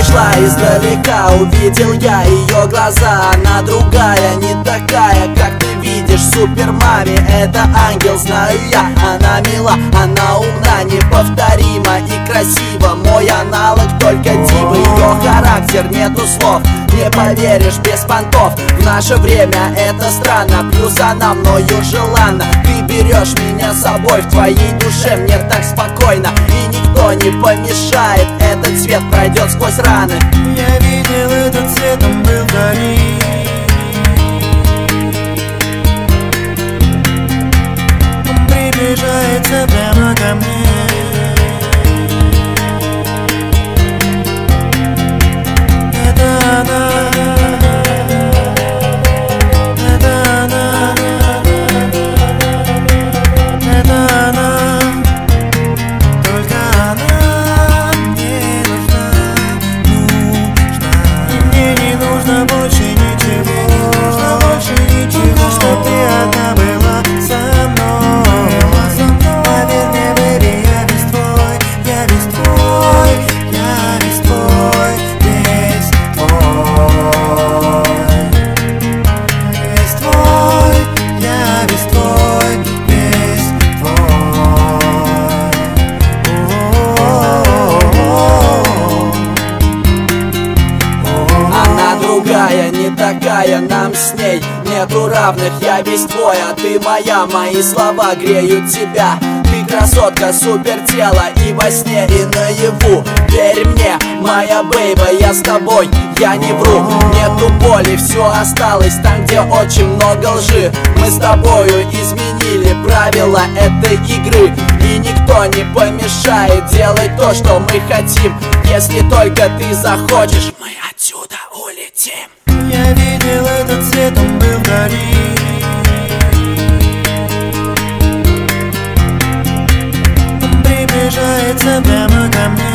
шла издалека, увидел я ее глаза. Она другая, не такая, как ты видишь в Супермаме. Это ангел, знаю я, она мила, она умна, неповторима и красива. Мой аналог только дива, ее характер нету слов. Не поверишь без понтов, в наше время это странно. Плюс она мною желанна. Ты берешь меня с собой, в твоей душе мне так спокойно. И никто не помешает, этот цвет пройдет сквозь раны. Я видел этот цвет, он был вдали. Он приближается прямо ко мне. Это она. Не такая, нам с ней нету равных. Я весь твой, а ты моя. Мои слова греют тебя. Ты красотка, супер тело и во сне, и наяву. Верь мне, моя бейба, я с тобой, я не вру. Нету боли, все осталось там, где очень много лжи. Мы с тобою изменили правила этой игры, и никто не помешает делать то, что мы хотим. Если только ты захочешь, мы отсюда улетим. Я видел этот цвет, он был вдали. Он приближается прямо ко мне.